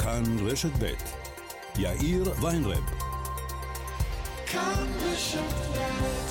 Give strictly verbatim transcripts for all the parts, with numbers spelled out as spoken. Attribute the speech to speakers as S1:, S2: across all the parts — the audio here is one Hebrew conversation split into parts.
S1: כאן רשת ב' יאיר ויינרב. כאן רשת ב'.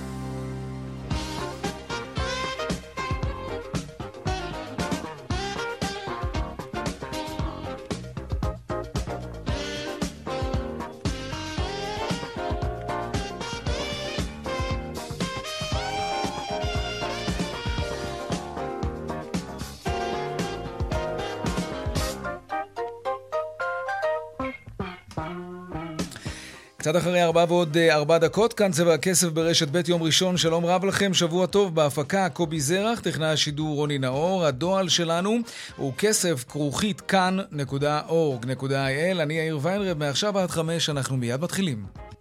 S2: קצת אחרי ארבע ועוד ארבע דקות, כאן צבע הכסף ברשת ב' יום ראשון. שלום רב לכם, שבוע טוב. בהפקה קובי זרח, טכנאי השידור רוני נאור. הדואל שלנו הוא כסף כרוכית כאן נקודה אורג נקודה איי אל. אני יאיר ויינרב, מעכשיו עד חמש אנחנו מיד מתחילים.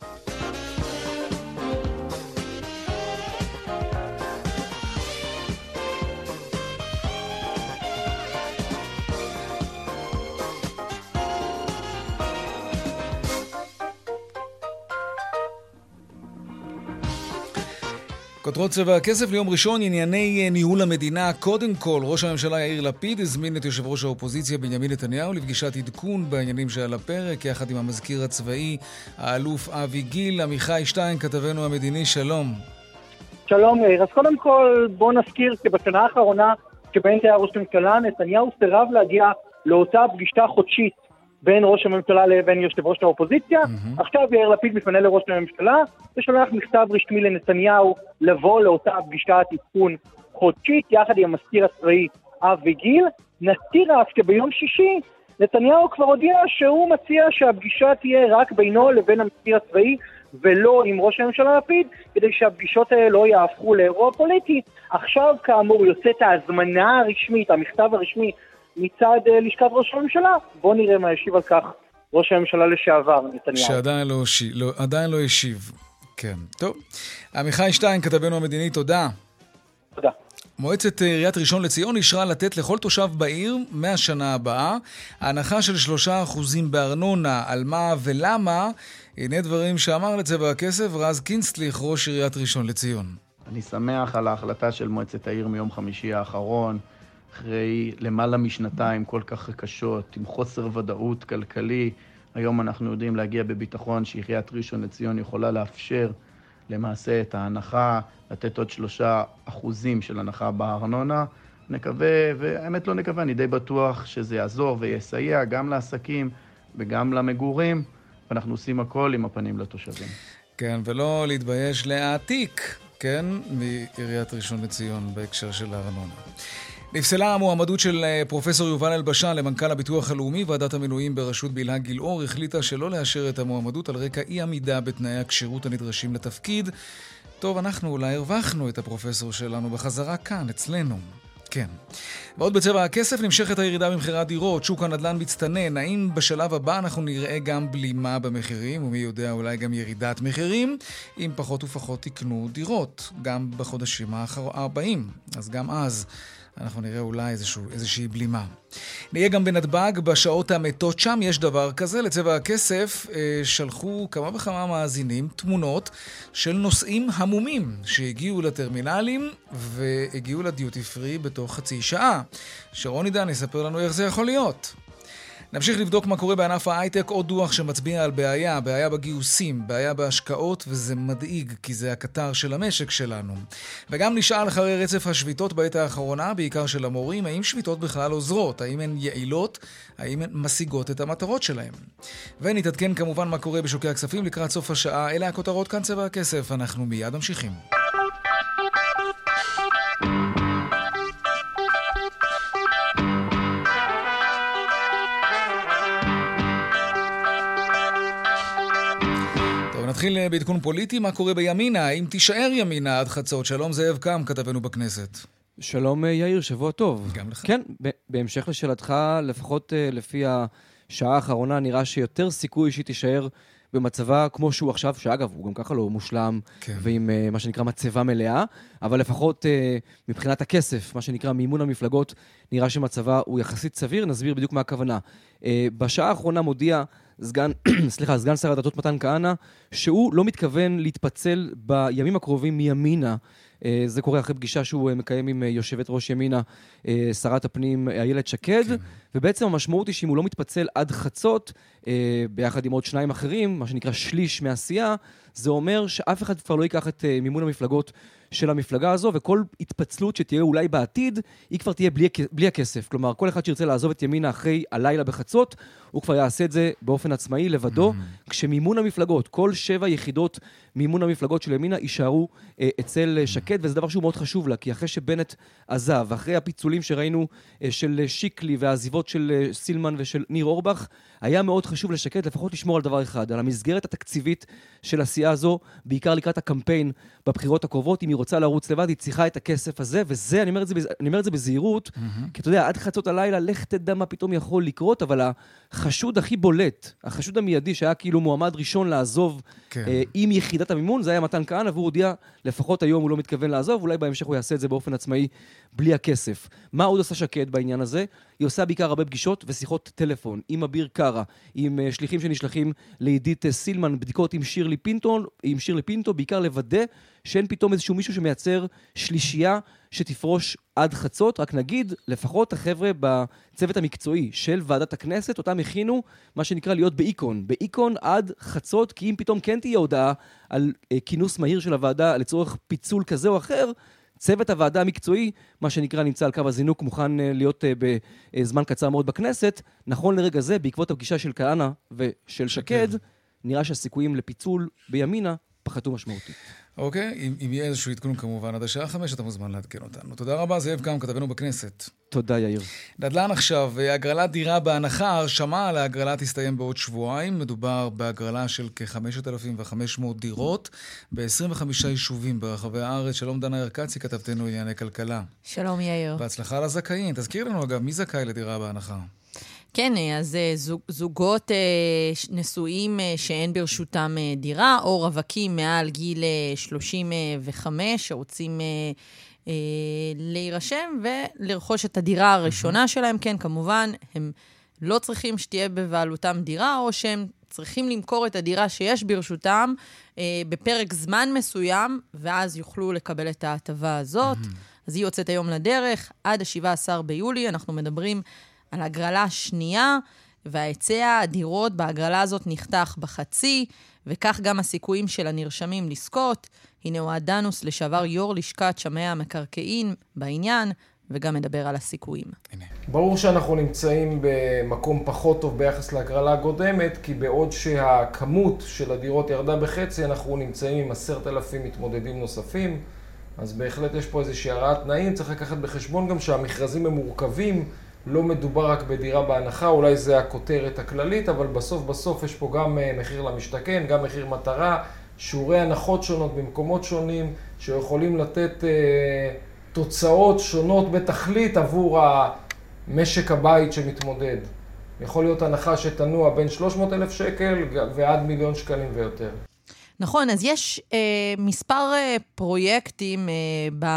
S2: כותרות צבע הכסף ליום ראשון, ענייני ניהול המדינה. קודם כל, ראש הממשלה יאיר לפיד הזמין את יושב ראש האופוזיציה בנימין נתניהו לפגישת עדכון בעניינים שעל הפרק, יחד עם המזכיר הצבאי, האלוף אבי גיל. עמיחי שטיין, כתבנו המדיני, שלום.
S3: שלום יאיר, אז קודם כל בוא נזכיר שבשנה האחרונה שבהן היה ראש הממשלה, נתניהו סירב להגיע לאותה פגישה חודשית בין ראש הממשלה לבין יושב ראש האופוזיציה. Mm-hmm. עכשיו יאיר לפיד מפנה לראש הממשלה ושולח מכתב רשמי לנתניהו לבוא לאותה פגישת עדכון חודשית יחד עם המזכיר הצבאי אבי גיל. נזכיר רק שביום שישי נתניהו כבר הודיע שהוא מציע שהפגישה תהיה רק בינו לבין המזכיר הצבאי ולא עם ראש הממשלה לפיד, כדי שהפגישות האלה לא יהפכו לאירוע פוליטי. עכשיו כאמור יוצאת ההזמנה הרשמית, המכתב הרשמי מצד לשכת ראש הממשלה. בוא נראה מה ישיב על כך ראש הממשלה לשעבר נתניהו.
S2: שעדיין לא, לא, עדיין לא ישיב. כן, טוב. עמיחי שטיין, כתבנו המדיני, תודה.
S3: תודה.
S2: מועצת עיריית ראשון לציון אישרה לתת לכל תושב בעיר מהשנה הבאה ההנחה של שלושה אחוזים בארנונה. על מה ולמה? הנה דברים שאמר לצבע הכסף רז קינסטליך, ראש עיריית ראשון לציון.
S4: אני שמח על ההחלטה של מועצת העיר מיום חמישי האחרון, אחרי למעלה משנתיים כל כך קשות, עם חוסר ודאות כלכלי. היום אנחנו יודעים להגיע בביטחון שעיריית ראשון לציון יכולה לאפשר למעשה את ההנחה, לתת עוד שלושה אחוזים של הנחה בארנונה. נקווה, והאמת לא נקווה, אני די בטוח שזה יעזור ויסייע גם לעסקים וגם למגורים, ואנחנו עושים הכל עם הפנים לתושבים.
S2: כן, ולא להתבייש להעתיק, כן, מעיריית ראשון לציון בהקשר של הארנונה. נפסלה המועמדות של פרופסור יובל אלבשן למנכ"ל הביטוח הלאומי. ועדת המינויים בראשות בלהה גילאור החליטה שלא לאשר את המועמדות על רקע אי עמידה בתנאי הכשירות הנדרשים לתפקיד. טוב, אנחנו אולי הרווחנו את הפרופסור שלנו בחזרה כאן, אצלנו. כן. ועוד בצבע הכסף נמשכת הירידה במחירי דירות. שוק הנדל"ן מצטנן. האם בשלב הבא אנחנו נראה גם בלימה במחירים, ומי יודע אולי גם ירידת מחירים, אם פחות ופחות תקנו דירות, גם בחודשים הבאים. אז גם אז אנחנו נראה אולי איזשהו, איזושהי בלימה. נהיה גם בנתב"ג בשעות המתות שם, יש דבר כזה. לצבע הכסף שלחו כמה וכמה מאזינים תמונות של נוסעים המומים שהגיעו לטרמינלים והגיעו לדיוטי פרי בתוך חצי שעה. שרון עידן יספר לנו איך זה יכול להיות. נמשיך לבדוק מה קורה בענף ההייטק. עוד דוח שמצביע על בעיה, בעיה בגיוסים, בעיה בהשקעות, וזה מדאיג כי זה הקטר של המשק שלנו. וגם נשאל אחרי רצף השביתות בעת האחרונה, בעיקר של המורים, האם שביתות בכלל עוזרות, האם הן יעילות, האם הן משיגות את המטרות שלהן. ונתעדכן כמובן מה קורה בשוקי הכספים לקראת סוף השעה. אלה הכותרות, כאן צבע הכסף, אנחנו מיד ממשיכים. נתחיל בעדכון פוליטי. מה קורה בימינה? האם תישאר ימינה עד חצות? שלום זאב קם, כתבנו בכנסת.
S5: שלום יאיר, שבוע טוב.
S2: גם לך.
S5: כן, בהמשך לשאלתך, לפחות לפי השעה האחרונה, נראה שיותר סיכוי שהיא תישאר במצבה כמו שהוא עכשיו, שאגב, הוא גם ככה לא מושלם, כן. ועם מה שנקרא מצבה מלאה, אבל לפחות מבחינת הכסף, מה שנקרא מימון המפלגות, נראה שמצבה הוא יחסית סביר. נסביר בדיוק מה הכוונה. בשעה האחרונה מודיע סגן, סליחה, סגן שר הדתות מתן כהנא, שהוא לא מתכוון להתפצל בימים הקרובים מימינה, זה קורה אחרי פגישה שהוא מקיים עם יושבת ראש ימינה, שרת הפנים איילת שקד, כן. ובעצם המשמעות היא שאם הוא לא מתפצל עד חצות, ביחד עם עוד שניים אחרים, מה שנקרא שליש מהסיעה, זה אומר שאף אחד כבר לא ייקח את מימון המפלגות של המפלגה הזו, וכל התפצלות שתהיה אולי בעתיד, היא כבר תהיה בלי, בלי הכסף. כלומר, כל אחד שירצה לעזוב את ימינה אחרי הלילה בחצות, הוא כבר יעשה את זה באופן עצמאי לבדו, mm-hmm. כשמימון המפלגות, כל שבע יחידות מימון המפלגות של ימינה יישארו אה, אצל mm-hmm. שקד, וזה דבר שהוא מאוד חשוב לה, כי אחרי שבנט עזב, ואחרי הפיצולים שראינו אה, של שיקלי והעזיבות של אה, סילמן ושל ניר אורבך, היה מאוד חשוב לשקד לפחות לשמור על דבר אחד, על המסגרת התקציבית של הסיעה הזו, בעיקר לקראת הקמפיין בבחירות הקרובות. אם היא רוצה לרוץ לבד, היא צריכה את הכסף הזה, וזה, אני אומר את זה, אני אומר את זה בזהירות, mm-hmm. כי אתה יודע, עד חצות הלילה, לך תדע מה פתאום יכול לקרות, אבל החשוד הכי בולט, החשוד המיידי שהיה כאילו מועמד ראשון לעזוב כן. אה, עם יחידת המימון, זה היה מתן כהנא, והוא הודיע, לפחות היום הוא לא מתכוון לעזוב, אולי בהמשך הוא יעשה את זה באופן עצמאי, בלי הכסף. מה עוד עושה שקד בעניין הזה? היא עושה בעיקר הרבה פגישות ושיחות טלפון, עם אביר קארה, עם uh, שליחים שנשלחים לעידית uh, סילמן, בדיקות עם שירלי פינטו, עם שירלי פינטו, בעיקר לוודא שאין פתאום איזשהו מישהו שמייצר שלישייה שתפרוש עד חצות. רק נגיד, לפחות החבר'ה בצוות המקצועי של ועדת הכנסת, אותם הכינו מה שנקרא להיות באיקון, באיקון עד חצות, כי אם פתאום כן תהיה הודעה על uh, כינוס מהיר של הוועדה לצורך פיצול כזה או אחר, צוות הוועדה המקצועי, מה שנקרא נמצא על קו הזינוק, מוכן להיות בזמן קצר מאוד בכנסת. נכון לרגע זה, בעקבות הפגישה של כהנא ושל שקד, נראה שהסיכויים לפיצול בימינה פחתו משמעותית.
S2: אוקיי, אם, אם יהיה איזשהו עדכון כמובן, עד השעה חמש אתה מוזמן לעדכן אותנו. תודה רבה, זאב קם, כתבנו בכנסת.
S5: תודה, יאיר.
S2: נדל"ן עכשיו, הגרלת דירה בהנחה, הרשמה על ההגרלה תסתיים בעוד שבועיים. מדובר בהגרלה של כ-חמשת אלפים וחמש מאות דירות, ב-עשרים וחמישה יישובים ברחבי הארץ. שלום דנה ירקצי, כתבתנו ענייני כלכלה.
S6: שלום יאיר.
S2: בהצלחה לזכאים. תזכיר לנו אגב, מי זכאי לדירה בהנחה?
S6: כן, אז זוג, זוגות נשואים שאין ברשותם דירה, או רווקים מעל גיל שלושים וחמש, שרוצים להירשם ולרכוש את הדירה הראשונה שלהם. כן, כמובן, הם לא צריכים שתהיה בבעלותם דירה, או שהם צריכים למכור את הדירה שיש ברשותם בפרק זמן מסוים, ואז יוכלו לקבל את ההטבה הזאת. אז היא יוצאת היום לדרך, עד ה-שבעה עשר ביולי, אנחנו מדברים על הגרלה שנייה, וההיצע הדירות בהגרלה הזאת נחתך בחצי, וכך גם הסיכויים של הנרשמים לזכות. הנה הוא אדנוס לשעבר יו"ר לשכת שמאי המקרקעין בעניין, וגם מדבר על הסיכויים. הנה.
S7: ברור שאנחנו נמצאים במקום פחות טוב ביחס להגרלה הקודמת, כי בעוד שהכמות של הדירות ירדה בחצי, אנחנו נמצאים עם עשרת אלפים מתמודדים נוספים, אז בהחלט יש פה איזושהי הרעת תנאים. צריך לקחת בחשבון גם שהמכרזים הם מורכבים, לא מדובר רק בדירה בהנחה, אולי זה הכותרת הכללית, אבל בסוף בסוף יש פה גם מחיר למשתכן, גם מחיר מטרה, שיעורי הנחות שונות במקומות שונים, שיכולים לתת אה, תוצאות שונות בתכלית עבור המשק הבית שמתמודד. יכול להיות הנחה שתנוע בין שלוש מאות אלף שקל ועד מיליון שקלים ויותר.
S6: נכון, אז יש אה, מספר אה, פרויקטים אה,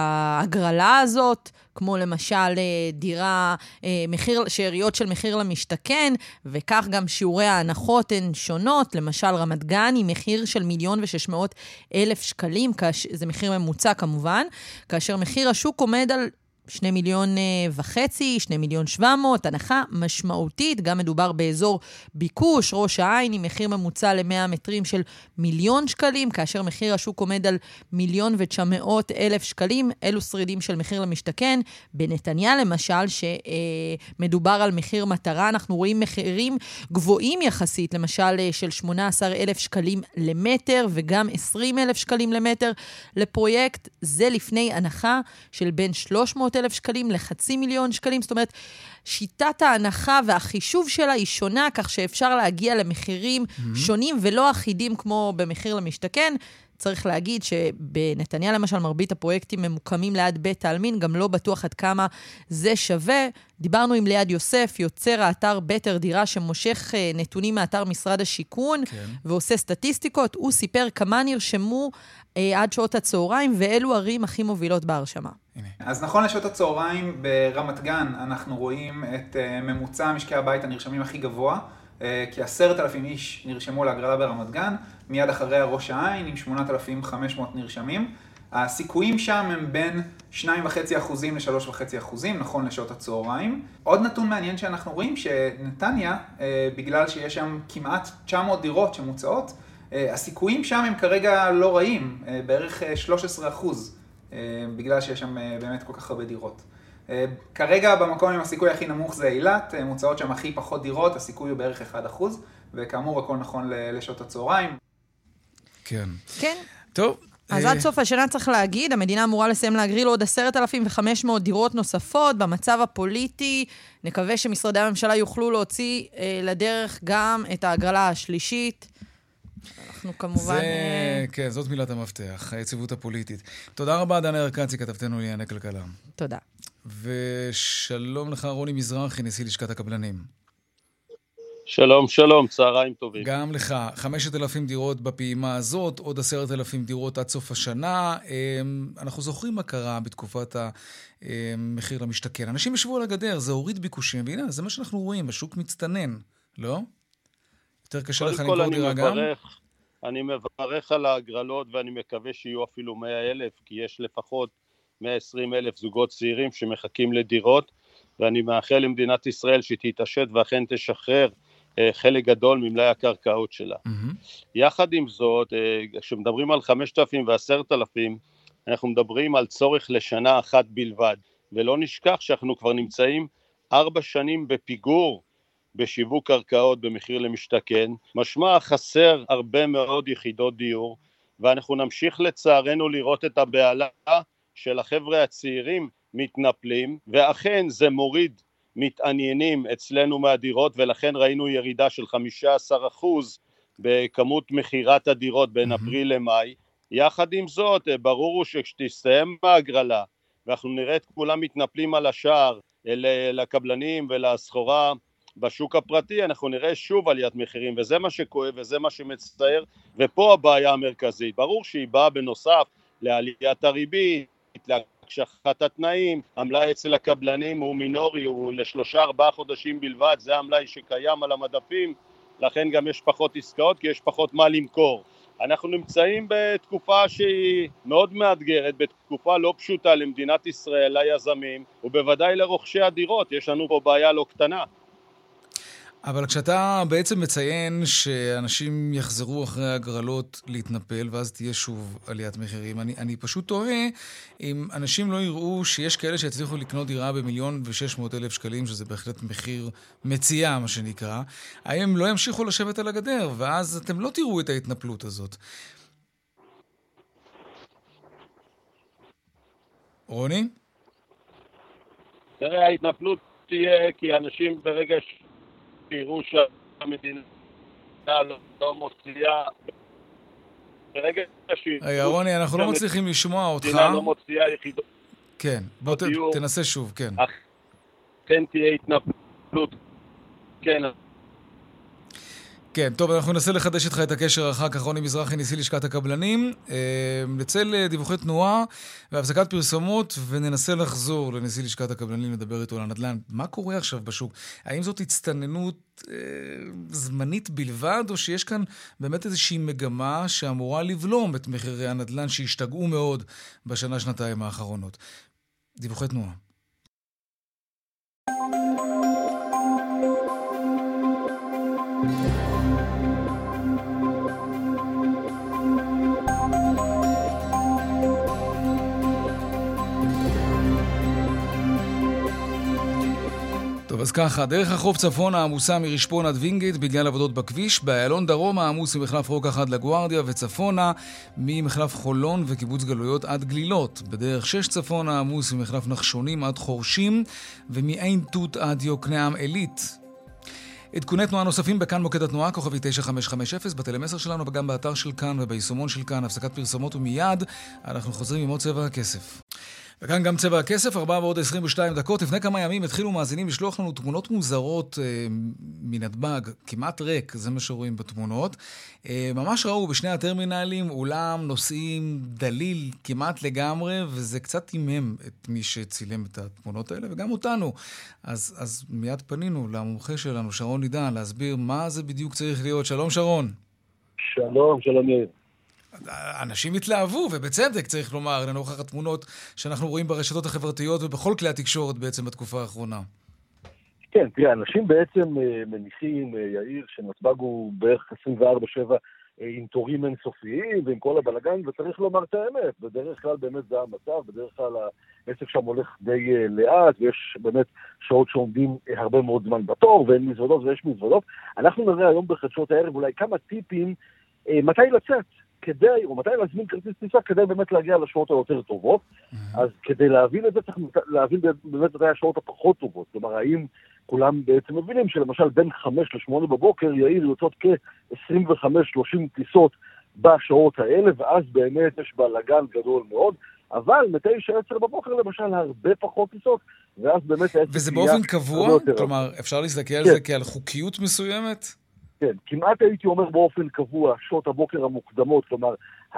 S6: בהגרלה הזאת, כמו למשל אה, דירה, אה, מחיר, שאריות של מחיר למשתכן, וכך גם שיעורי ההנחות הן שונות. למשל רמת גן היא מחיר של מיליון ושש מאות אלף שקלים, כאש, זה מחיר ממוצע כמובן, כאשר מחיר השוק עומד על שני מיליון וחצי, שני מיליון שבע מאות, הנחה משמעותית, גם מדובר באזור ביקוש. ראש העין עם מחיר ממוצע ל-מאה מטרים של מיליון שקלים, כאשר מחיר השוק עומד על מיליון ותשע מאות אלף שקלים. אלו שרידים של מחיר למשתכן. בנתניה למשל, שמדובר על מחיר מטרה, אנחנו רואים מחירים גבוהים יחסית, למשל של שמונה עשר אלף שקלים למטר, וגם עשרים אלף שקלים למטר לפרויקט. זה לפני הנחה של בין שלוש מאות אלף שקלים לחצי מיליון שקלים. זאת אומרת, שיטת ההנחה והחישוב שלה היא שונה, כך שאפשר להגיע למחירים mm-hmm. שונים ולא אחידים כמו במחיר למשתכן. צריך להגיד שבנתניה למשל מרבית הפרויקטים ממוקמים ליד בית העלמין, גם לא בטוח עד כמה זה שווה. דיברנו עם ליד יוסף, יוצר האתר בטר דירה, שמושך נתונים מאתר משרד השיכון, כן. ועושה סטטיסטיקות. הוא סיפר כמה נרשמו אה, עד שעות הצהריים, ואלו ערים הכי מובילות בהרשמה.
S8: אז נכון לשעות הצהריים ברמת גן, אנחנו רואים את uh, ממוצע משקי הבית הנרשמים הכי גבוה, uh, כי עשרת אלפים איש נרשמו להגרלה ברמת גן, מיד אחריה ראש העין עם שמונת אלפים וחמש מאות נרשמים. הסיכויים שם הם בין שניים וחצי אחוזים ל-שלוש וחצי אחוזים, נכון לשעות הצהריים. עוד נתון מעניין שאנחנו רואים שנתניה, בגלל שיש שם כמעט תשע מאות דירות שמוצעות, הסיכויים שם הם כרגע לא רעים, בערך שלושה עשר אחוז, בגלל שיש שם באמת כל כך הרבה דירות. כרגע במקום עם הסיכוי הכי נמוך זה אילת, מוצאות שם הכי פחות דירות, הסיכוי הוא בערך אחד אחוז, וכאמור הכל נכון לשעות הצהריים.
S2: כן.
S6: כן.
S2: טוב.
S6: אז עד סוף השנה צריך להגיד, המדינה אמורה לסיים להגריל עוד עשרת אלפים וחמש מאות דירות נוספות. במצב הפוליטי נקווה שמשרדי הממשלה יוכלו להוציא אה, לדרך גם את ההגרלה השלישית. אנחנו כמובן...
S2: זה, אה... כן, זאת מילת המפתח, היציבות הפוליטית. תודה רבה, דנה ארקצי, כתבתנו לענייני כלכלה.
S6: תודה.
S2: ושלום לך, רוני מזרחי, נשיא לשכת הקבלנים.
S9: שלום, שלום, צהריים טובים.
S2: גם לך, חמשת אלפים דירות בפעימה הזאת, עוד עשרת אלפים דירות עד סוף השנה. אנחנו זוכרים מה קרה בתקופת המחיר למשתכן. אנשים ישבו על הגדר, זה הוריד ביקושים, והנה, זה מה שאנחנו רואים, השוק מצטנן, לא? יותר קשה לך למכור דירה גם?
S9: אני מברך על ההגרלות, ואני מקווה שיהיו אפילו מאה אלף, כי יש לפחות מאה ועשרים אלף זוגות צעירים שמחכים לדירות, ואני מאחל למדינת ישראל שתתעשת ואכן תשחרר חלק גדול ממלאי הקרקעות שלה. Mm-hmm. יחד עם זאת, כשמדברים על חמשת אלפים ועשרת אלפים, אנחנו מדברים על צורך לשנה אחת בלבד, ולא נשכח שאנחנו כבר נמצאים ארבע שנים בפיגור בשיווק קרקעות במחיר למשתכן, משמע חסר הרבה מאוד יחידות דיור, ואנחנו נמשיך לצערנו לראות את הבעלה של החבר'ה הצעירים מתנפלים, ואכן זה מוריד מתעניינים אצלנו מהדירות, ולכן ראינו ירידה של חמישה עשר אחוז בכמות מחירת הדירות בין אפריל למאי. יחד עם זאת, ברור שכשתסתיים בהגרלה, ואנחנו נראה את כולם מתנפלים על השער לקבלנים ולסחורה בשוק הפרטי, אנחנו נראה שוב עליית מחירים, וזה מה שכואב וזה מה שמצטער, ופה הבעיה המרכזית. ברור שהיא באה בנוסף לעליית הריבית, להקשחת התנאים, המלאי אצל הקבלנים הוא מינורי, הוא לשלושה ארבעה חודשים בלבד, זה המלאי שקיים על המדפים, לכן גם יש פחות עסקאות, כי יש פחות מה למכור. אנחנו נמצאים בתקופה שהיא מאוד מאתגרת, בתקופה לא פשוטה למדינת ישראל, ליזמים, ובוודאי לרוכשי הדירות, יש לנו פה בעיה לא קטנה.
S2: אבל כשאתה בעצם מציין שאנשים יחזרו אחרי הגרלות להתנפל, ואז תהיה שוב עליית מחירים, אני, אני פשוט תוהה אם אנשים לא יראו שיש כאלה שיצליחו לקנות דירה במיליון ושש מאות אלף שקלים, שזה בהחלט מחיר מציאה, מה שנקרא, האם לא ימשיכו לשבת על הגדר, ואז אתם לא תראו את ההתנפלות הזאת. רוני?
S9: תראה, ההתנפלות תהיה כי אנשים ברגע ש... תראו שהמדינה לא מוציאה ברגע ש...
S2: היי, רוני, אנחנו לא מצליחים לשמוע אותך.
S9: המדינה לא מוציאה יחידות.
S2: כן, בוא תנסה שוב, כן.
S9: כן תהיה התנפלות. כן.
S2: כן, טוב, אנחנו ננסה לחדש איתך את הקשר אחר כך. רוני מזרחי, נשיא לשכת הקבלנים. נצא לדיווחי תנועה והפסקת פרסומות, וננסה לחזור לנשיא לשכת הקבלנים לדבר איתו על הנדל"ן. מה קורה עכשיו בשוק? האם זאת הצטננות אה, זמנית בלבד, או שיש כאן באמת איזושהי מגמה שאמורה לבלום את מחירי הנדל"ן שהשתגעו מאוד בשנה-שנתיים האחרונות? דיווחי תנועה. טוב, אז ככה, דרך החוף צפונה עמוסה מרשפון עד וינגייט בגלל עבודות בכביש, באיילון דרומה עמוס ממחלף רוקח עד לגוארדיה, וצפונה ממחלף חולון וקיבוץ גלויות עד גלילות. בדרך שש צפונה עמוס ממחלף נחשונים עד חורשים, ומעין תות עד יוקנעם עילית. עדכוני תנועה נוספים בכאן מוקד התנועה, כוכבי תשע חמש חמש אפס, בטלמסר שלנו וגם באתר של כאן וביישומון של כאן. הפסקת פרסומות ומיד אנחנו חוזרים עם עוד צבע הכסף. וכאן גם צבע הכסף, ארבע ועוד עשרים ושתיים דקות. לפני כמה ימים התחילו מאזינים לשלוח לנו תמונות מוזרות אה, מנתב"ג, כמעט ריק, זה מה שרואים בתמונות. אה, ממש ראו בשני הטרמינלים אולם נוסעים דליל כמעט לגמרי, וזה קצת אימם את מי שצילם את התמונות האלה, וגם אותנו. אז, אז מיד פנינו למומחה שלנו, שרון עידן, להסביר מה זה בדיוק צריך להיות. שלום שרון.
S10: שלום, שלום יאיר.
S2: אנשים התלהבו, ובצדק צריך לומר, לנוכח התמונות שאנחנו רואים ברשתות החברתיות ובכל כלי התקשורת בעצם בתקופה האחרונה.
S10: כן, תראה, אנשים בעצם מניחים, יאיר, שנתב"ג הוא בערך עשרים וארבע שבע עם תורים אינסופיים ועם כל הבלגן, וצריך לומר את האמת. בדרך כלל באמת זה המצב, בדרך כלל העסק שם הולך די לאט, ויש באמת שעות שעומדים הרבה מאוד זמן בתור, ואין מזוודות ויש מזוודות. אנחנו נראה היום בחדשות הערב אולי כמה טיפים מתי לצאת, כדי, או מתי להזמין כרטיס טיסה, כדי באמת להגיע לשעות היותר טובות. אז כדי להבין את זה, צריך להבין באמת מתי השעות הפחות טובות. כלומר, האם כולם בעצם מבינים שלמשל בין חמש לשמונה בבוקר, יאיר, יוצאות כ-עשרים וחמש שלושים טיסות בשעות האלה, ואז באמת יש בלגן גדול מאוד. אבל מתשע עשר בבוקר למשל הרבה פחות טיסות, ואז באמת...
S2: וזה באופן קבוע? כלומר, אפשר להסתכל על זה כעל חוקיות מסוימת?
S10: כן, כמעט הייתי אומר באופן קבוע, שעות הבוקר המוקדמות, כלומר,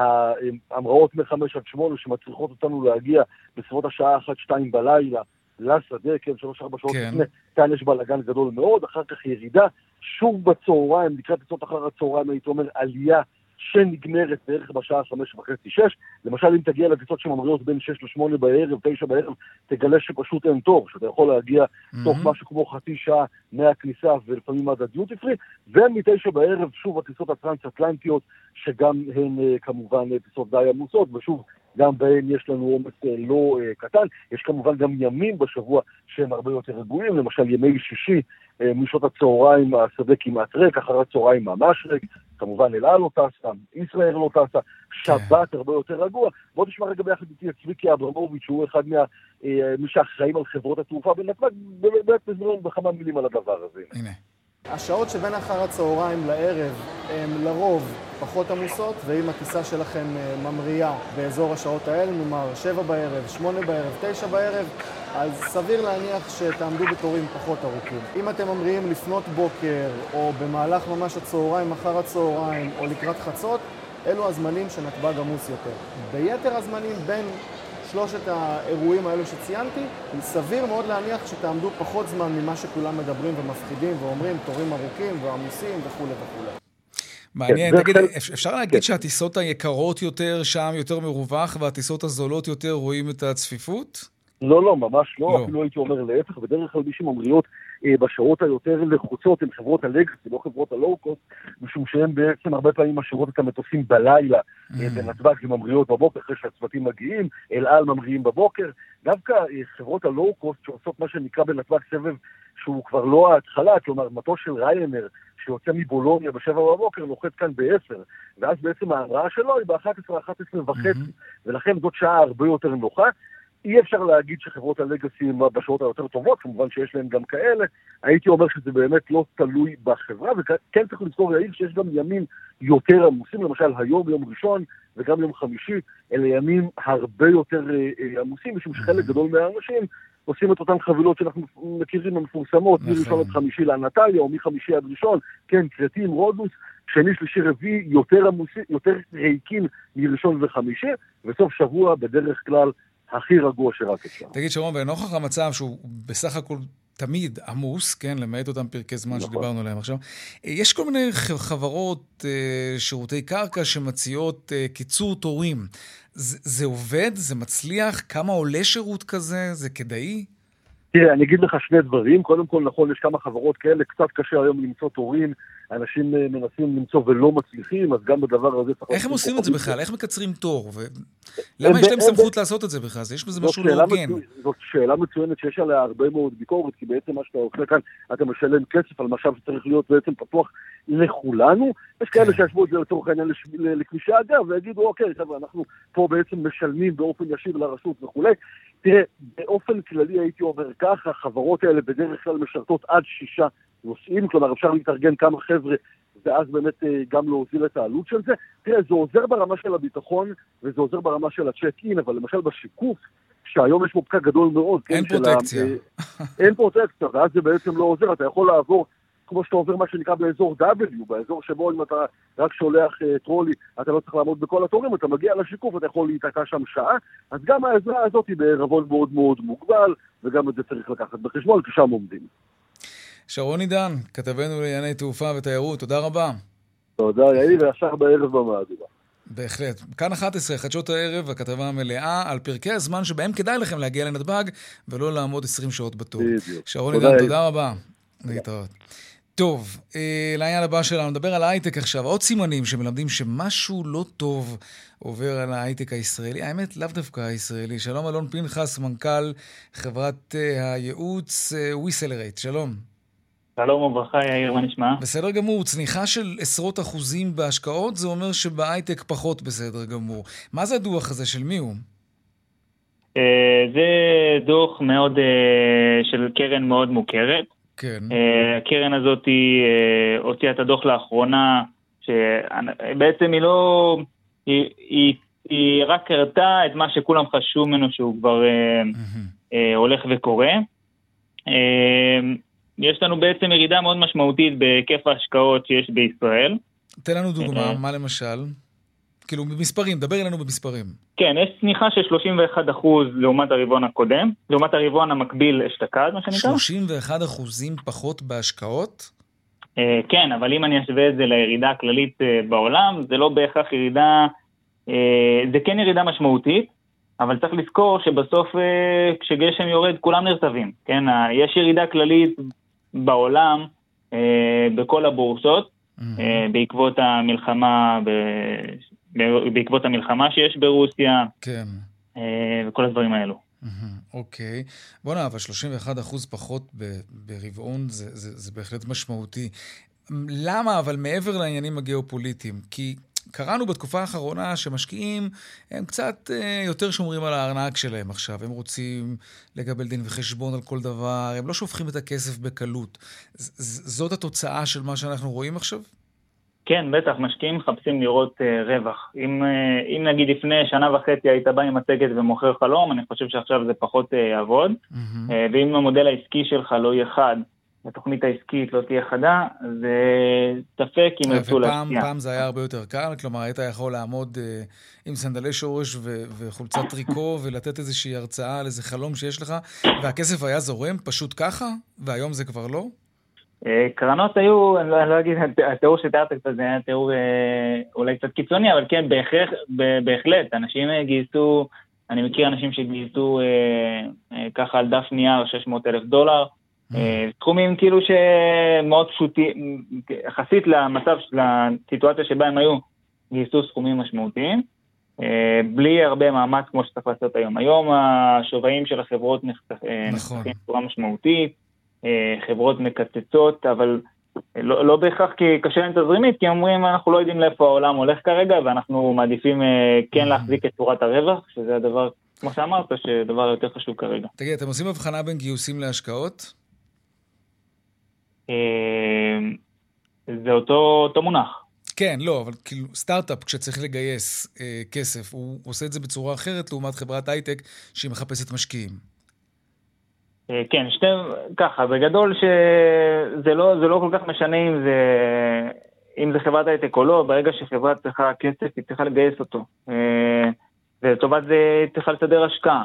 S10: ההמראות מ-חמש עד שמונה שמצריכות אותנו להגיע בסביבות השעה אחת שתיים בלילה, לשדה, כן, שלוש ארבע שעות לפני, כאן יש בלגן גדול מאוד, אחר כך ירידה, שוב בצהריים, לקראת טיסות אחר הצהריים, הייתי אומר, עלייה שנגמרת בערך בשעה חמש וחצי שש, למשל אם תגיע לטיסות שממריאות בין שש לשמונה בערב, תשע בערב, תגלה שפשוט אין תור, שאתה יכול להגיע תוך משהו כמו חצי שעה מהכניסה ולפעמים עד הדיוטי פרי, ומתשע בערב שוב הטיסות הטרנס-אטלנטיות, שגם הן כמובן טיסות די עמוסות, ושוב גם בהן יש לנו עומס לא קטן, יש כמובן גם ימים בשבוע שהם הרבה יותר רגועים, למשל ימי שישי, משעות הצהריים השדה כמעט ריק, אחר הצהריים ממש ריק, כמובן אל על לא טסה, ישראל לא טסה, שבת הרבה יותר רגוע. בוא נשמע רגע ביחד איתי את צביקי אברמוביץ', שהוא אחד ממי שאחראים על חברות התעופה בנתב"ג, באמת נזמין בכמה מילים על הדבר הזה.
S2: הנה.
S11: השעות שבין אחר הצהריים לערב הן לרוב פחות עמוסות, ואם הטיסה שלכם ממריאה באזור השעות האלה, נאמר שבע בערב, שמונה בערב, תשע בערב, אז סביר להניח שתעמדו בתורים פחות ארוכים. אם אתם ממריאים לפנות בוקר, או במהלך ממש הצהריים, אחר הצהריים, או לקראת חצות, אלו הזמנים שנתב"ג עמוס יותר. ביתר הזמנים בין שלושת האירועים האלו שציינתי, סביר מאוד להניח שתעמדו פחות זמן ממה שכולם מדברים ומפחידים ואומרים תורים ארוכים ועמוסים וכו' וכו'.
S2: מעניין, תגיד, אפשר להגיד שהטיסות היקרות יותר שם יותר מרווח, והטיסות הזולות יותר רואים את הצפיפות?
S10: לא, לא, ממש לא, אפילו הייתי אומר להפך, בדרך כלל מי שממריאות בשעות היותר לחוצות הן חברות הלגסי, לא חברות הלואו-קוסט, משום שהן בעצם הרבה פעמים משאירות את המטוסים בלילה בנתב"ג וממריאות בבוקר אחרי שהצוותים מגיעים, אל על ממריאים בבוקר. דווקא חברות הלואו-קוסט שעושות מה שנקרא בנתב"ג סבב שהוא כבר לא ההתחלה, כלומר מטוס של ריינר שיוצא מבולוניה בשבע בבוקר נוחת כאן בעשר, ואז בעצם ההמראה שלו היא ב-אחת עשרה, אחת עשרה וחצי, ולכן זאת שעה הרבה יותר נוחה. אי אפשר להגיד שחברות הלגסי הן בשעות היותר טובות, כמובן שיש להן גם כאלה. הייתי אומר שזה באמת לא תלוי בחברה, וכן צריך לזכור יאיר שיש גם ימים יותר עמוסים, למשל היום, יום ראשון וגם יום חמישי, אלה ימים הרבה יותר עמוסים, משום שחלק גדול מהאנשים עושים את אותן חבילות שאנחנו מכירים המפורסמות, מראשון עד חמישי לאנטליה, או מחמישי עד ראשון, כן, קרטים, רודוס, שני, שלישי, רביעי, יותר עמוסים, יותר ריקים מראשון וחמישי, וסוף שבוע בדרך כלל הכי רגוע שרק אפשר.
S2: תגיד שרון, ונוכח המצב שהוא בסך הכל תמיד עמוס, כן, למעט אותם פרקי זמן נכון. שדיברנו עליהם עכשיו, יש כל מיני חברות שירותי קרקע שמציעות קיצור תורים. זה, זה עובד? זה מצליח? כמה עולה שירות כזה? זה כדאי?
S10: תראה, אני אגיד לך שני דברים. קודם כל, נכון, יש כמה חברות כאלה, קצת קשה היום למצוא תורים, אנשים מנסים למצוא ולא מצליחים, אז גם בדבר הזה...
S2: איך הם עושים את זה בכלל? איך מקצרים תור? למה יש להם סמכות לעשות את זה בכלל? יש בזה משהו לא הוגן.
S10: זאת שאלה מצוינת שיש עליה הרבה מאוד ביקורת, כי בעצם מה שאתה עושה כאן, אתה משלם כסף על משאב שצריך להיות בעצם פתוח לכולנו. יש כאלה שישבו את זה לצורך העניין לכבישי אגב, ויגידו, אוקיי, חבר'ה, אנחנו פה בעצם משלמים באופן ישיר לרשות וכו'. תראה, באופן כללי הייתי אומר ככה, החברות האלה בדרך כלל משרתות עד שישה נוסעים, כלומר אפשר להתארגן כמה חבר'ה, ואז באמת גם להוזיל את העלות של זה. תראה, זה עוזר ברמה של הביטחון, וזה עוזר ברמה של הצ'ק-אין, אבל למשל בשיקוף, שהיום יש פה פקק גדול מאוד.
S2: אין כן, פרוטקציה.
S10: ה... אין פרוטקציה, ואז זה בעצם לא עוזר, אתה יכול לעבור, כמו שאתה עובר מה שנקרא באזור W, באזור שבו אם אתה רק שולח uh, טרולי, אתה לא צריך לעמוד בכל התורים, אתה מגיע לשיקוף, אתה יכול להתעקע שם שעה, אז גם העזרה הזאת היא בערבון מאוד מאוד מוגבל, וגם את זה צריך לקחת בחשבון, כי שם עומדים.
S2: שרון עידן, כתבנו לענייני תעופה ותיירות, תודה רבה.
S10: תודה, יאיר, ועכשיו בערב במהדורה.
S2: בהחלט. כאן אחת עשרה, חדשות הערב, הכתבה המלאה על פרקי הזמן שבהם כדאי לכם להגיע לנתב"ג ולא לעמוד עשרים שעות בתור. שרון עידן, תודה רבה. להתראות. טוב, אה, לעניין הבא שלנו, נדבר על ההייטק עכשיו. עוד סימנים שמלמדים שמשהו לא טוב עובר על ההייטק הישראלי. האמת, לאו דווקא הישראלי. שלום אלון פנחס, מנכ"ל חברת אה, הייעוץ אה, WeCelerate. שלום.
S12: שלום וברכה, יאיר, מה נשמע?
S2: בסדר גמור. צניחה של עשרות אחוזים בהשקעות, זה אומר שבהייטק פחות בסדר גמור. מה זה הדוח הזה? של מי הוא?
S12: אה, זה דוח מאוד, אה, של קרן מאוד מוכרת.
S2: כן.
S12: הקרן הזאת הוציאה את הדוח לאחרונה, שבעצם היא לא, היא, היא, היא רק הראתה את מה שכולם חשבו ממנו שהוא כבר mm-hmm. הולך וקורה. יש לנו בעצם ירידה מאוד משמעותית בהיקף ההשקעות שיש בישראל.
S2: תן לנו דוגמה, מה למשל? כאילו במספרים, דבר אלינו במספרים.
S12: כן, יש צניחה של שלושים ואחד אחוז לעומת הרבעון הקודם, לעומת הרבעון המקביל אשתקד, מה שנקרא.
S2: שלושים ואחד אחוזים פחות בהשקעות?
S12: אה, כן, אבל אם אני אשווה את זה לירידה הכללית אה, בעולם, זה לא בהכרח ירידה, אה, זה כן ירידה משמעותית, אבל צריך לזכור שבסוף אה, כשגשם יורד כולם נרטבים, כן? אה, יש ירידה כללית בעולם, אה, בכל הבורסות, mm-hmm. אה, בעקבות המלחמה ב... בעקבות המלחמה שיש ברוסיה,
S2: כן.
S12: וכל הדברים האלו.
S2: אוקיי. בוא נע, אבל שלושים ואחד אחוז פחות ברבעון, זה, זה, זה בהחלט משמעותי. למה? אבל מעבר לעניינים הגיאופוליטיים, כי קראנו בתקופה האחרונה שמשקיעים, הם קצת יותר שומרים על הארנק שלהם עכשיו, הם רוצים לקבל דין וחשבון על כל דבר, הם לא שופכים את הכסף בקלות. זאת התוצאה של מה שאנחנו רואים עכשיו?
S12: כן, בטח, משקיעים מחפשים לראות uh, רווח. אם, uh, אם נגיד לפני שנה וחצי היית בא עם מצגת ומוכר חלום, אני חושב שעכשיו זה פחות uh, יעבוד. Mm-hmm. Uh, ואם המודל העסקי שלך לא יהיה חד, התוכנית העסקית לא תהיה חדה, אז uh, תפק אם ירצו להשקיע.
S2: פעם זה היה הרבה יותר קל, כלומר היית יכול לעמוד uh, עם סנדלי שורש ו- וחולצת טריקו ולתת איזושהי הרצאה על איזה חלום שיש לך, והכסף היה זורם פשוט ככה, והיום זה כבר לא?
S12: קרנות היו, אני לא, אני לא אגיד, התיאור שתיארת קצת, זה היה תיאור אולי קצת קיצוני, אבל כן, בהכרח, בהחלט, אנשים גייסו, אני מכיר אנשים שגייסו ככה על דף נייר שש מאות אלף דולר, תחומים כאילו שמאוד פשוטים, יחסית למצב, לסיטואציה שבה הם היו, גייסו סכומים משמעותיים, בלי הרבה מאמץ כמו שצריך לעשות היום. היום השווים של החברות נחשפים בצורה משמעותית, חברות מקצצות, אבל לא, לא בהכרח כי קשה להם תזרימית, כי אומרים אנחנו לא יודעים לאיפה העולם הולך כרגע, ואנחנו מעדיפים כן להחזיק את צורת הרווח, שזה הדבר, כמו שאמרת, שדבר יותר חשוב כרגע.
S2: תגיד, אתם עושים הבחנה בין גיוסים להשקעות?
S12: זה אותו, אותו מונח.
S2: כן, לא, אבל כאילו סטארט-אפ כשצריך לגייס אה, כסף, הוא עושה את זה בצורה אחרת לעומת חברת הייטק שהיא מחפשת משקיעים.
S12: כן, שתי, ככה, בגדול שזה לא, זה לא כל כך משנה אם זה, אם זה חברת הייטק או לא, ברגע שחברה צריכה כסף, היא צריכה לגייס אותו. ולטובת זה היא צריכה לסדר השקעה.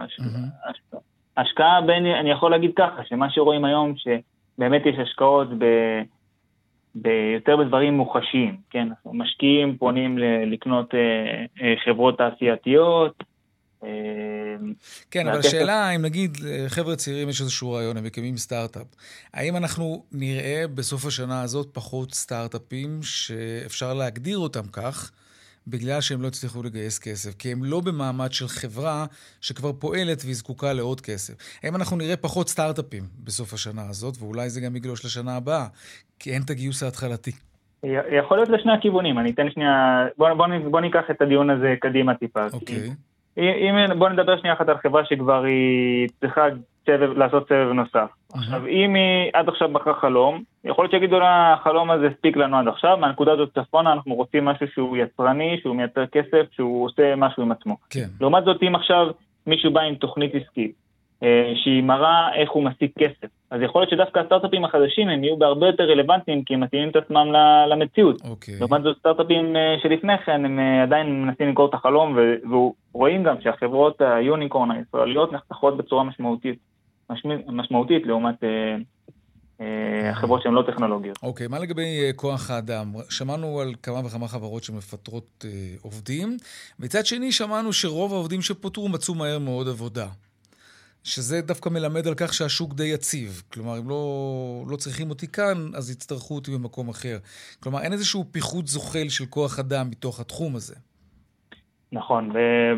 S12: השקעה בין, אני יכול להגיד ככה, שמה שרואים היום, שבאמת יש השקעות ב, ביותר בדברים מוחשיים, כן? משקיעים פונים לקנות חברות תעשייתיות,
S2: כן, אבל השאלה, אם נגיד חבר'ה צעירים יש איזשהו רעיון, הם מקימים סטארט-אפ, האם אנחנו נראה בסוף השנה הזאת פחות סטארט-אפים שאפשר להגדיר אותם כך, בגלל שהם לא הצליחו לגייס כסף, כי הם לא במעמד של חברה שכבר פועלת והיא זקוקה לעוד כסף. האם אנחנו נראה פחות סטארט-אפים בסוף השנה הזאת, ואולי זה גם יגלוש לשנה הבאה, כי אין את הגיוס ההתחלתי.
S12: יכול להיות לשני הכיוונים, אני אתן שנייה, בוא, בוא, בוא ניקח את הדיון הזה קדימה טיפה.
S2: אוקיי.
S12: אם, בוא נדבר שנייה אחת על חברה שכבר היא צריכה סבב, לעשות סבב נוסף. עכשיו, אם היא עד עכשיו בחרה חלום, יכול להיות שיגידו לה, החלום הזה הספיק לנו עד עכשיו, מהנקודה הזאת צפונה אנחנו רוצים משהו שהוא יצרני, שהוא מייצר כסף, שהוא עושה משהו עם עצמו.
S2: כן.
S12: לעומת זאת, אם עכשיו מישהו בא עם תוכנית עסקית, שהיא מראה איך הוא משיג כסף, אז יכול להיות שדווקא הסטארט-אפים החדשים הם יהיו בהרבה יותר רלוונטיים, כי הם מתאימים את עצמם למציאות.
S2: אוקיי.
S12: לעומת זאת, סטארט-אפים שלפני כן, הם עדיין מנסים למכור את החלום, ורואים גם שהחברות היוניקורן הישראליות נחתכות בצורה משמעותית, משמעותית לעומת החברות שהן לא טכנולוגיות.
S2: אוקיי, מה לגבי כוח האדם? שמענו על כמה וכמה חברות שמפטרות עובדים, מצד שני שמענו שרוב העובדים שפוטרו מצאו מהר מאוד עבודה. שזה דווקא מלמד על כך שהשוק די יציב. כלומר, אם לא, לא צריכים אותי כאן, אז יצטרכו אותי במקום אחר. כלומר, אין איזשהו פיחות זוחל של כוח אדם בתוך התחום הזה.
S12: נכון.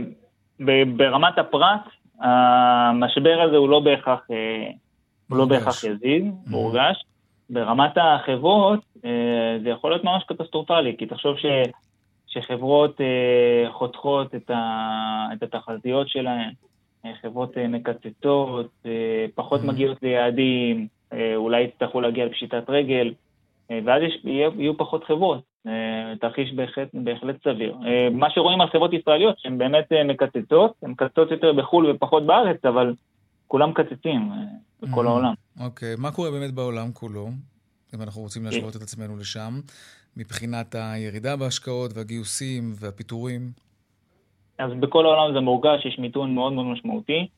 S12: ברמת הפרט, המשבר הזה הוא לא בהכרח, הוא לא בהכרח יזיד, מורגש. ברמת החברות, זה יכול להיות ממש קטסטרופלי, כי תחשוב ש, שחברות חותכות את, ה, את התחזיות שלהן, חברות מקצצות, פחות מגיעות ליעדים, אולי יצטרכו להגיע לפשיטת רגל, ואז יש, יהיו פחות חברות. תרחיש בהחלט, בהחלט סביר. מה שרואים על חברות ישראליות, שהן באמת מקצצות, הן מקצצות יותר בחול ופחות בארץ, אבל כולם מקצצים בכל העולם.
S2: אוקיי, מה קורה באמת בעולם כולו, אם אנחנו רוצים להשוות את עצמנו לשם, מבחינת הירידה בהשקעות והגיוסים והפיטורים?
S12: אז בכל העולם זה מורגש, יש מיתון מאוד מאוד משמעותי.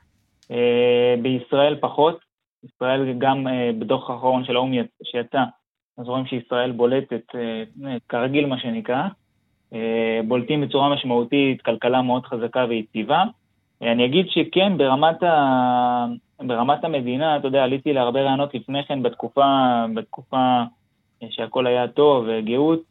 S12: בישראל פחות, ישראל גם בדוח האחרון של האו"ם שיצא, אז רואים שישראל בולטת כרגיל מה שנקרא, בולטים בצורה משמעותית, כלכלה מאוד חזקה ויציבה. אני אגיד שכן, ברמת, ה... ברמת המדינה, אתה יודע, עליתי להרבה רעיונות לפני כן בתקופה, בתקופה שהכל היה טוב וגאות,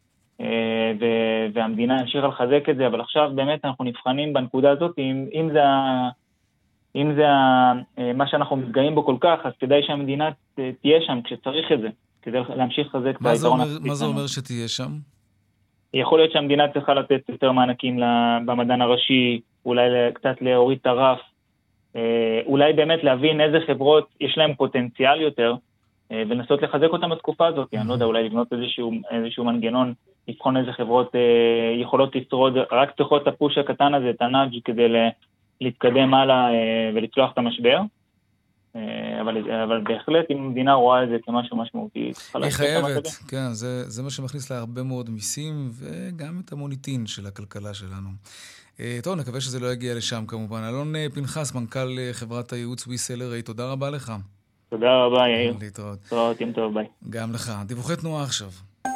S12: והמדינה המשיכה לחזק את זה, אבל עכשיו באמת אנחנו נבחנים בנקודה הזאת, אם, אם זה, אם זה מה שאנחנו מתגאים בו כל כך, אז כדאי שהמדינה תהיה שם כשצריך את זה, כדי להמשיך לחזק את היתרון.
S2: מה זה אומר שתהיה שם?
S12: יכול להיות שהמדינה צריכה לתת יותר מענקים במדען הראשי, אולי קצת להוריד את הרף, אולי באמת להבין איזה חברות יש להם פוטנציאל יותר, ולנסות לחזק אותם בתקופה הזאת. אני לא יודע, אולי לבנות איזשהו, איזשהו מנגנון, לבחון איזה חברות אה, יכולות לשרוד, רק צריכות את הפוש הקטן הזה, את הנאג' כדי להתקדם הלאה אה, ולצלוח את המשבר. אה, אבל, אבל בהחלט, אם המדינה רואה את זה כמשהו משמעותי,
S2: היא חייבת, כן, זה, זה מה שמכניס לה הרבה מאוד מיסים, וגם את המוניטין של הכלכלה שלנו. אה, טוב, נקווה שזה לא יגיע לשם כמובן. אלון פנחס, מנכ"ל חברת הייעוץ ויסלר, תודה רבה לך.
S12: תודה רבה, יאיר.
S2: להתראות.
S12: להתראות, יום טוב, ביי.
S2: גם לך. דיווחי תנועה עכשיו.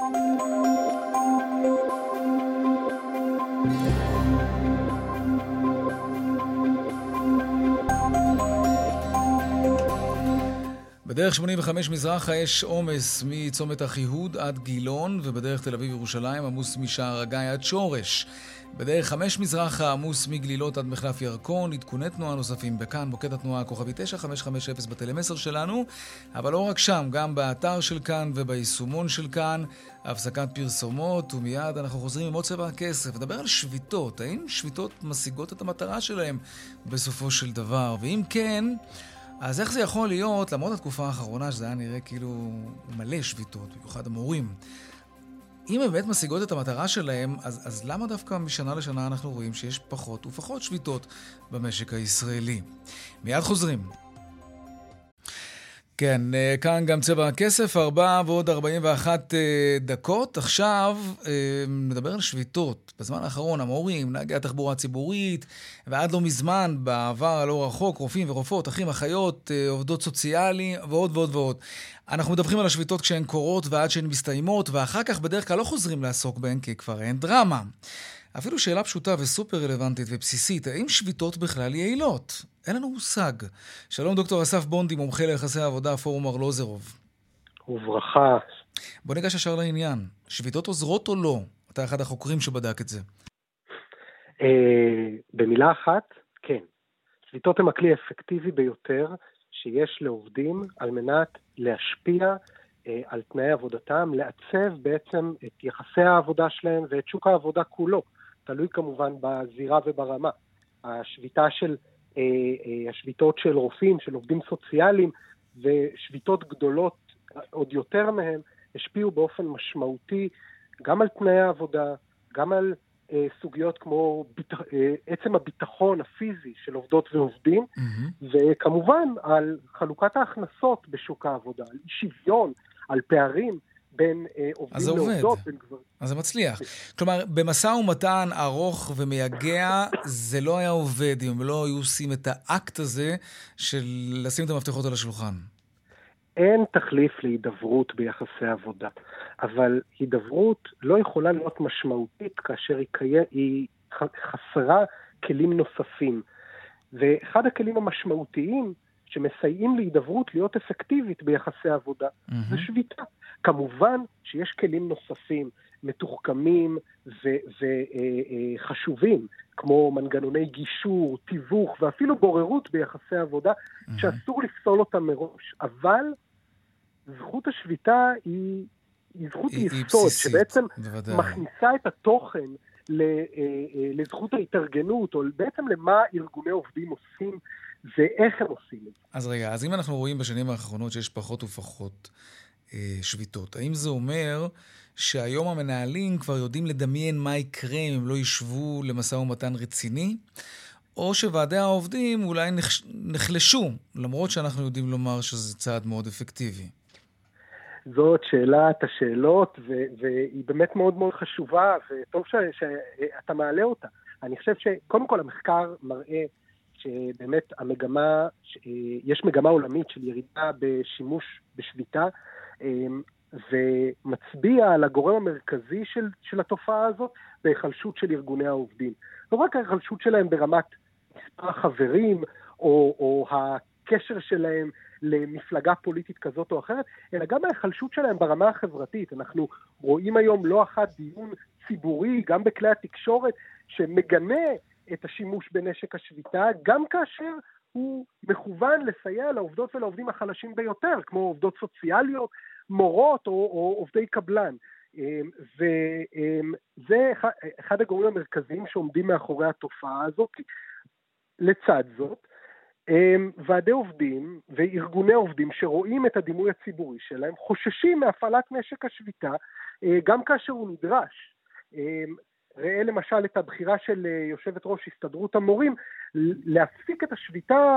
S2: בדרך שמונים וחמש מזרחה יש עומס מצומת אחיהוד עד גילון, ובדרך תל אביב ירושלים עמוס משער הגיא עד שורש. בדרך חמש מזרחה עמוס מגלילות עד מחלף ירקון. עדכוני תנועה נוספים בכאן, מוקד התנועה כוכבי תשע חמש חמש אפס בטלמסר שלנו, אבל לא רק שם, גם באתר של כאן וביישומון של כאן. הפסקת פרסומות, ומיד אנחנו חוזרים עם עוד צבע הכסף. נדבר על שביתות. האם שביתות משיגות את המטרה שלהם בסופו של דבר? ואם כן, אז איך זה יכול להיות, למרות התקופה האחרונה, שזה היה נראה כאילו מלא שביתות, במיוחד המורים. אם הם באמת משיגות את המטרה שלהם, אז, אז למה דווקא משנה לשנה אנחנו רואים שיש פחות ופחות שביתות במשק הישראלי? מיד חוזרים. כן, כאן גם צבע הכסף, ארבע ועוד ארבעים ואחת דקות. עכשיו נדבר על שביתות. בזמן האחרון המורים, נהגי התחבורה הציבורית, ועד לא מזמן, בעבר הלא רחוק, רופאים ורופאות, אחים, אחיות, עובדות סוציאלי, ועוד ועוד ועוד. אנחנו מדברים על השביתות כשהן קורות ועד שהן מסתיימות, ואחר כך בדרך כלל לא חוזרים לעסוק בהן, כי כבר אין דרמה. אפילו שאלה פשוטה וסופר רלוונטית ובסיסית, האם שביתות בכלל יעילות? אין לנו מושג. שלום דוקטור אסף בונדי, מומחה ליחסי העבודה, פורום ארלוזרוב.
S13: וברכה.
S2: בוא ניגש ישר לעניין. שביתות עוזרות או לא? אתה אחד החוקרים שבדק את זה.
S13: במילה אחת, כן. שביתות הם הכלי האפקטיבי ביותר שיש לעובדים על מנת להשפיע על תנאי עבודתם, לעצב בעצם את יחסי העבודה שלהם ואת שוק העבודה כולו. תלוי כמובן בזירה וברמה. השביתה של, השביתות של רופאים, של עובדים סוציאליים, ושביתות גדולות עוד יותר מהם, השפיעו באופן משמעותי גם על תנאי העבודה, גם על סוגיות כמו ביט... עצם הביטחון הפיזי של עובדות ועובדים, mm-hmm. וכמובן על חלוקת ההכנסות בשוק העבודה, על שוויון, על פערים בין עובדים לעובדות. בין גברים.
S2: אז זה מצליח. כלומר, במשא ומתן ארוך ומייגע, זה לא היה עובד אם לא היו עושים את האקט הזה של לשים את המפתחות על השולחן.
S13: אין תחליף להידברות ביחסי עבודה, אבל הידברות לא יכולה להיות משמעותית כאשר היא, קיים, היא חסרה כלים נוספים. ואחד הכלים המשמעותיים שמסייעים להידברות להיות אפקטיבית ביחסי עבודה, mm-hmm. זה שביתה. כמובן שיש כלים נוספים, מתוחכמים וחשובים, כמו מנגנוני גישור, תיווך ואפילו בוררות ביחסי עבודה, mm-hmm. שאסור לפסול אותם מראש. אבל זכות השביתה היא, היא זכות היא, יסוד, היא שבעצם בוודאי. מכניסה את התוכן לזכות ההתארגנות, או בעצם למה ארגוני עובדים עושים, ואיך הם עושים את זה.
S2: אז רגע, אז אם אנחנו רואים בשנים האחרונות שיש פחות ופחות אה, שביתות, האם זה אומר שהיום המנהלים כבר יודעים לדמיין מה יקרה אם הם לא ישבו למשא ומתן רציני, או שוועדי העובדים אולי נחש... נחלשו, למרות שאנחנו יודעים לומר שזה צעד מאוד אפקטיבי?
S13: זאת שאלת השאלות, ו- והיא באמת מאוד מאוד חשובה, וטוב ש- שאתה מעלה אותה. אני חושב שקודם כל המחקר מראה שבאמת המגמה, יש מגמה עולמית של ירידה בשימוש בשביתה, ומצביע על הגורם המרכזי של, של התופעה הזאת, בהיחלשות של ארגוני העובדים. לא רק ההיחלשות שלהם ברמת מספר החברים, או, או הקשר שלהם למפלגה פוליטית כזאת או אחרת, אלא גם ההיחלשות שלהם ברמה החברתית. אנחנו רואים היום לא אחת דיון ציבורי, גם בכלי התקשורת, שמגנה את השימוש בנשק השביתה, גם כאשר הוא מכוון לסייע לעובדות ולעובדים החלשים ביותר, כמו עובדות סוציאליות, מורות או, או עובדי קבלן. וזה אחד הגורמים המרכזיים שעומדים מאחורי התופעה הזאת. לצד זאת, ועדי עובדים וארגוני עובדים שרואים את הדימוי הציבורי שלהם, חוששים מהפעלת נשק השביתה, גם כאשר הוא נדרש. ראה למשל את הבחירה של יושבת ראש הסתדרות המורים, להפסיק את השביתה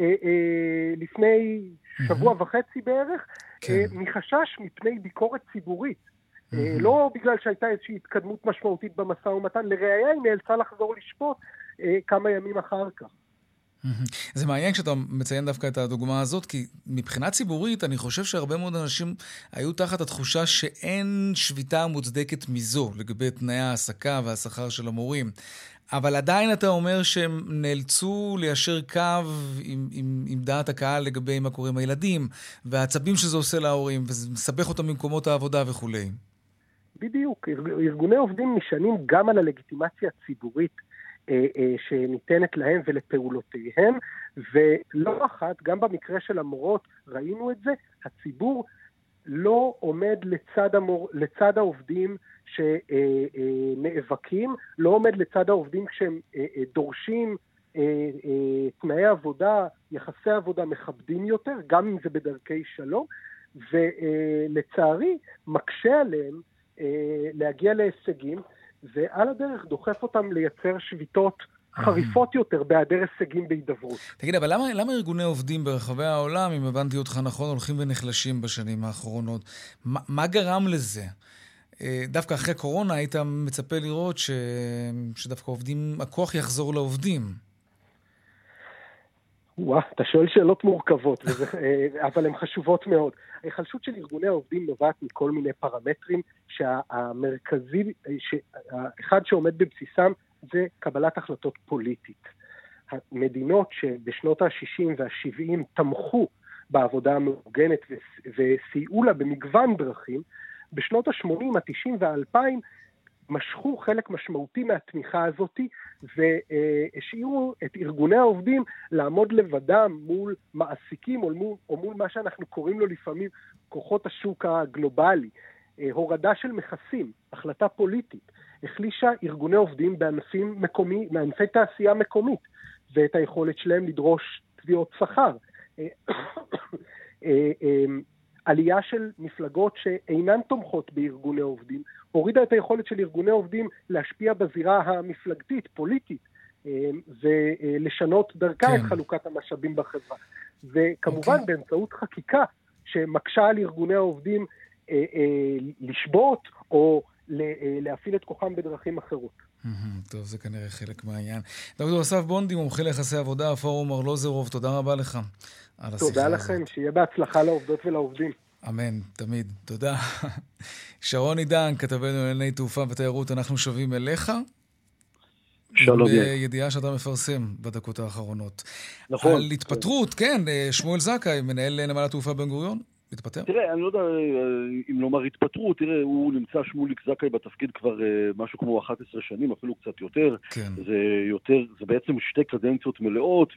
S13: לפני שבוע וחצי בערך, מחשש מפני ביקורת ציבורית. לא בגלל שהייתה איזושהי התקדמות משמעותית במשא ומתן, לראיה היא נאלצה לחזור לשפוט כמה ימים אחר כך.
S2: זה מעניין כשאתה מציין דווקא את הדוגמה הזאת, כי מבחינה ציבורית אני חושב שהרבה מאוד אנשים היו תחת התחושה שאין שביתה מוצדקת מזו לגבי תנאי העסקה והשכר של המורים. אבל עדיין אתה אומר שהם נאלצו ליישר קו עם, עם, עם דעת הקהל לגבי מה קורה עם הילדים, והעצבים שזה עושה להורים, וזה מסבך אותם במקומות העבודה וכו'.
S13: בדיוק. ארגוני עובדים נשענים גם על הלגיטימציה הציבורית שניתנת להם ולפעולותיהם, ולא אחת, גם במקרה של המורות ראינו את זה, הציבור לא עומד לצד, המור... לצד העובדים שנאבקים, לא עומד לצד העובדים כשהם דורשים תנאי עבודה, יחסי עבודה מכבדים יותר, גם אם זה בדרכי שלום, ולצערי מקשה עליהם להגיע להישגים, ועל הדרך דוחף אותם לייצר שביתות חריפות יותר בהיעדר הישגים בהידברות.
S2: תגיד, אבל למה, למה ארגוני עובדים ברחבי העולם, אם הבנתי אותך נכון, הולכים ונחלשים בשנים האחרונות? מה, מה גרם לזה? דווקא אחרי קורונה היית מצפה לראות ש... שדווקא עובדים, הכוח יחזור לעובדים.
S13: וואה, אתה שואל שאלות מורכבות, וזה, אבל הן חשובות מאוד. ההיחלשות של ארגוני העובדים נובעת מכל מיני פרמטרים, שהמרכזי, האחד שעומד בבסיסם, זה קבלת החלטות פוליטית. המדינות שבשנות ה-שישים וה-שבעים תמכו בעבודה המאורגנת וסייעו לה במגוון דרכים, בשנות ה-שמונים, ה-תשעים וה-אלפיים משכו חלק משמעותי מהתמיכה הזאת, והשאירו את ארגוני העובדים לעמוד לבדם מול מעסיקים, או מול, או מול מה שאנחנו קוראים לו לפעמים כוחות השוק הגלובלי. הורדה של מכסים, החלטה פוליטית, החלישה ארגוני עובדים בענפים מקומי, מענפי תעשייה מקומית, ואת היכולת שלהם לדרוש תביעות שכר. עלייה של מפלגות שאינן תומכות בארגוני עובדים, הורידה את היכולת של ארגוני עובדים להשפיע בזירה המפלגתית, פוליטית, ולשנות דרכה כן. את חלוקת המשאבים בחברה. וכמובן okay. באמצעות חקיקה שמקשה על ארגוני העובדים לשבות או להפעיל את כוחם בדרכים אחרות.
S2: טוב, זה כנראה חלק מהעניין. דוקטור אסף בונדי, מומחה ליחסי עבודה, פורום ארלוזורוב, תודה רבה לך על השיחה הזאת.
S13: תודה לכם, שיהיה בהצלחה לעובדות ולעובדים.
S2: אמן, תמיד. תודה. שרון עידן, כתבנו לענייני תעופה ותיירות, אנחנו שווים אליך.
S10: שלום.
S2: בידיעה שאתה מפרסם בדקות האחרונות.
S10: נכון.
S2: על התפטרות, כן, שמואל זכאי, מנהל נמל התעופה בן גוריון, מתפטר?
S10: תראה, אני לא יודע אם לומר התפטרות, תראה, הוא נמצא שמוליק זכאי בתפקיד כבר משהו כמו אחת עשרה שנים, אפילו קצת יותר.
S2: כן.
S10: זה יותר, זה בעצם שתי קדנציות מלאות,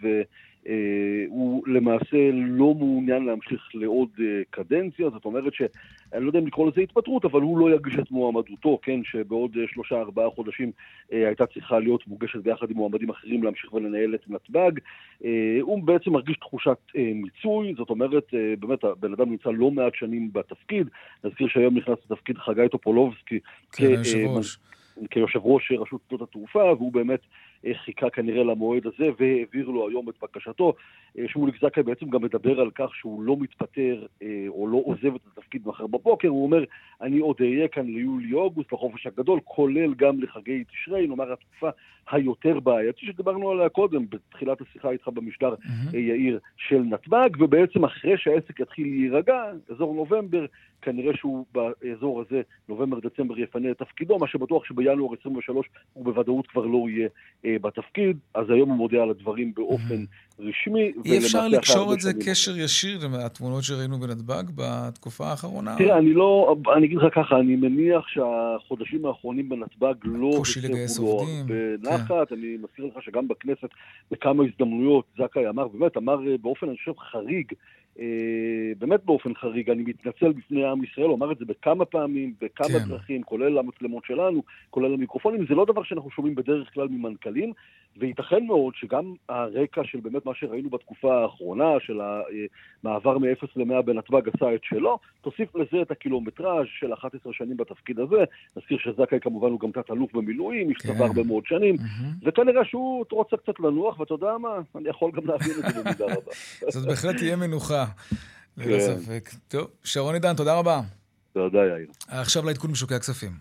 S10: והוא למעשה לא מעוניין להמשיך לעוד קדנציה, זאת אומרת שאני לא יודע אם לקרוא לזה התפטרות, אבל הוא לא יגיש את מועמדותו, כן, שבעוד שלושה ארבעה חודשים הייתה צריכה להיות מוגשת ביחד עם מועמדים אחרים להמשיך ולנהל את נתב"ג. הוא בעצם מרגיש תחושת מיצוי, זאת אומרת, באמת, הבן אדם נמצא לא מעט שנים בתפקיד, נזכיר שהיום נכנס לתפקיד חגי טופולובסקי,
S2: כן, היושב ראש.
S10: כיושב ראש רשות שדות התעופה, והוא באמת חיכה כנראה למועד הזה, והעביר לו היום את בקשתו. שמוליק זכאי בעצם גם מדבר על כך שהוא לא מתפטר, או לא עוזב את התפקיד מחר בבוקר, הוא אומר, אני עוד אהיה כאן ליולי-אוגוסט, לחופש הגדול, כולל גם לחגי תשרי, נאמר התקופה היותר בעייתית, שדיברנו עליה קודם, בתחילת השיחה איתך במשדר mm-hmm. יאיר של נתב"ג, ובעצם אחרי שהעסק יתחיל להירגע, אזור נובמבר, כנראה שהוא באזור הזה, נובמבר-דצמבר יפנה את תפקידו, מה שבטוח שבינואר עשרים ושלוש הוא בוודאות כבר לא יהיה אה, בתפקיד, אז היום הוא מודיע על הדברים באופן mm-hmm. רשמי.
S2: אי אפשר לקשור את זה קשר ישיר מהתמונות שראינו בנתב"ג בתקופה האחרונה?
S10: תראה, אני לא, אני אגיד לך ככה, אני מניח שהחודשים האחרונים בנתב"ג לא...
S2: קושי לגייס עובדים.
S10: בנחת, כן. אני מזכיר לך שגם בכנסת בכמה הזדמנויות זכאי אמר, באמת אמר באופן, אני חושב, חריג, באמת באופן חריג, אני מתנצל בפני עם ישראל, הוא אמר את זה בכמה פעמים, בכמה כן. דרכים, כולל המצלמות שלנו, כולל המיקרופונים, זה לא דבר שאנחנו שומעים בדרך כלל ממנכ"לים, וייתכן מאוד שגם הרקע של באמת מה שראינו בתקופה האחרונה, של המעבר מ-אפס ל-מאה בנתב"ג עשה את שלו, תוסיף לזה את הקילומטראז' של אחת עשרה שנים בתפקיד הזה, נזכיר שזכאי כמובן הוא גם תת-אלוף במילואים, משתווה הרבה מאוד שנים, וכנראה שהוא רוצה קצת לנוח, ואתה יודע מה, אני יכול גם להבין את זה במידה רבה.
S2: זאת בהחלט תהיה מנוחה, ללא ספק. טוב, שרון עידן, תודה רבה.
S10: תודה, יאיר.
S2: עכשיו לעדכון משוקי הכספים.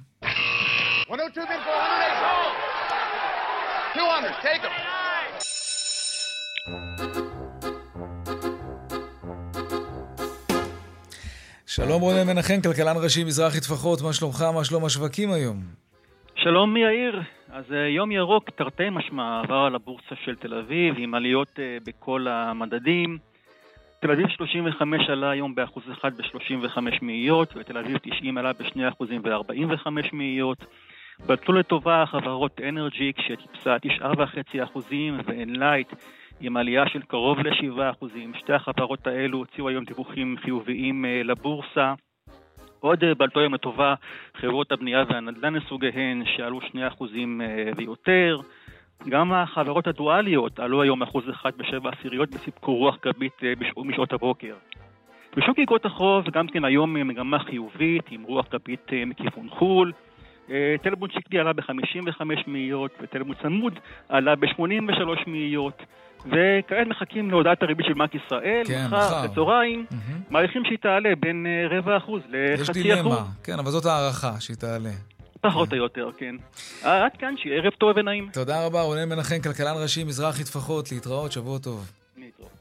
S14: two hundred, take them.
S2: שלום רונן מנחם, כלכלן ראשי מזרחי טפחות, מה שלומך, מה שלום השווקים היום?
S15: שלום יאיר, אז יום ירוק תרתי משמע עבר על הבורסה של תל אביב עם עליות בכל המדדים. תל אביב שלושים וחמש עלה היום באחוז אחד ב-שלושים וחמש מאיות, ותל אביב תשעים עלה בשני אחוזים ב-ארבעים וחמש מאיות. בטלו לטובה חברות אנרג'י כשטיפסה תשעה וחצי אחוזים ואנלייט עם עלייה של קרוב לשבעה אחוזים. שתי החברות האלו הוציאו היום דיווחים חיוביים לבורסה. עוד בלטו היום לטובה חברות הבנייה והנדל"ן לסוגיהן שעלו שני אחוזים ויותר. גם החברות הדואליות עלו היום אחוז אחד בשבע עשיריות וסיפקו רוח גבית משעות הבוקר. בשוק איגרות החוב גם כן היום מגמה חיובית עם רוח גבית מכיוון חול. טלמון שקלי עלה ב-חמישים וחמש מאיות וטלמון צמוד עלה ב-שמונים ושלוש מאיות, וכעת מחכים להודעת הריבית של בנק ישראל,
S2: כן,
S15: מחר בצהריים, mm-hmm. מעריכים שהיא תעלה בין רבע אחוז לחצי אחוז.
S2: יש דילמה, כן, אבל זאת הערכה שהיא תעלה.
S15: פחות או יותר, כן. עד כאן, שיהיה ערב טוב ונעים.
S2: תודה רבה, רונן מנחם, כלכלן ראשי מזרחי טפחות, להתראות, שבוע טוב.
S15: להתראות.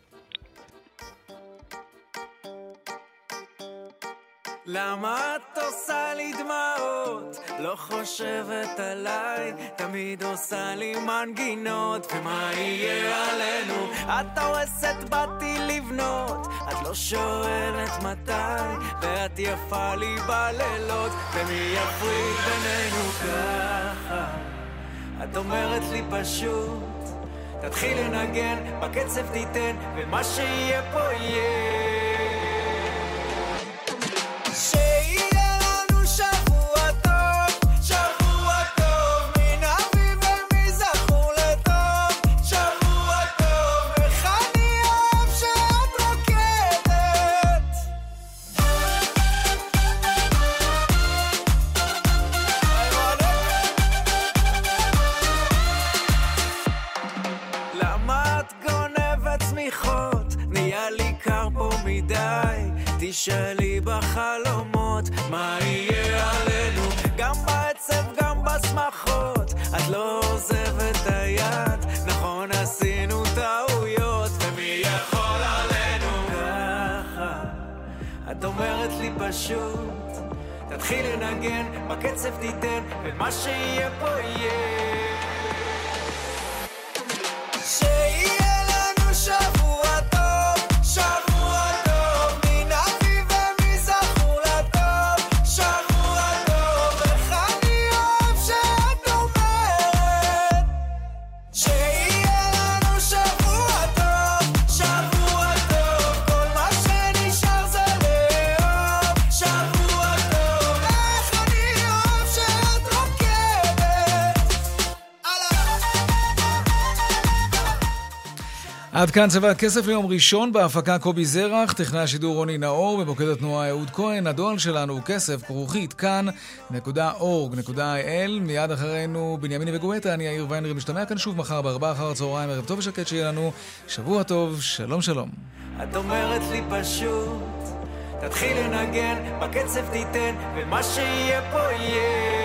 S16: למה את עושה לי דמעות, לא חושבת עליי, תמיד עושה לי מנגינות, ומה יהיה עלינו? את הורסת באתי לבנות, את לא שואלת מתי, ואת יפה לי בלילות, ומי יפריד בינינו ככה? את אומרת לי פשוט, תתחיל לנגן, בקצב תיתן, ומה שיהיה פה יהיה. תשאלי בחלומות מה יהיה עלינו, גם בעצב גם בשמחות, את לא פשוט תתחיל לנגן, בקצב תיתן ומה שיהיה פה יהיה שיהיה לנו שבוע טוב, שבוע טוב מן אביב ומזרחור לטוב שבוע טוב, איך אני אוהב שאת אומרת שיהיה לנו שבוע טוב, שבוע טוב כל מה שנשאר זה לאהוב שבוע טוב, איך אני אוהב שאת רוקדת
S2: עד כאן צבע הכסף ליום ראשון, בהפקה קובי זרח, טכנאי השידור רוני נאור, במוקד התנועה אהוד כהן. הדואל שלנו הוא כסף כרוכית כאן נקודה אורג נקודה איי אל. מיד אחרינו בנימיני וגואטה, אני יאיר ויינרב, משתמע כאן שוב מחר בארבעה אחר הצהריים. ערב טוב ושקט שיהיה לנו, שבוע טוב, שלום שלום.
S16: את אומרת לי פשוט תתחיל לנגן, בקצב תיתן ומה שיהיה פה יהיה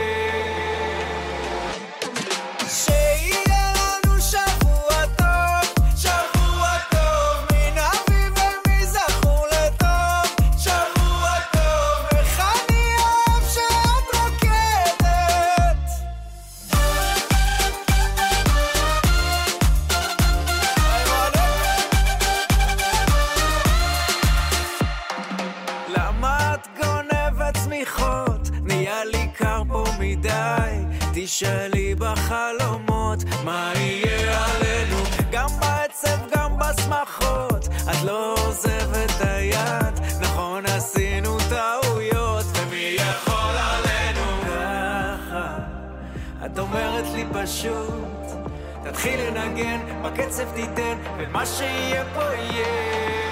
S16: שיהיה לנו שבוע טוב, שבוע טוב מן אביב ומזרחור לטוב שבוע טוב, איך אני אוהב שאת רוקדת למה את גונבת צמיחות? נהיה לי קר פה מדי תשאלי בחלומות מה יהיה עלינו גם בעצב גם בשמחות את לא עוזבת היד נכון עשינו טעויות ומי יכול עלינו ככה את אומרת לי פשוט תתחיל לנגן בקצב תיתן ומה שיהיה פה יהיה